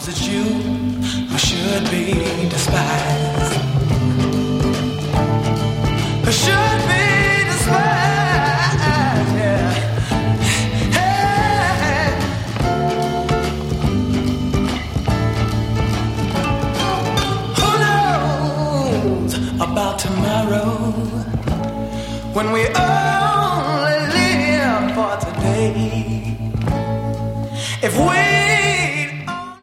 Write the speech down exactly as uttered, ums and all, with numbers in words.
It's you who should be despised, who should be despised, yeah. Hey. Who knows about tomorrow when we only live for today? If we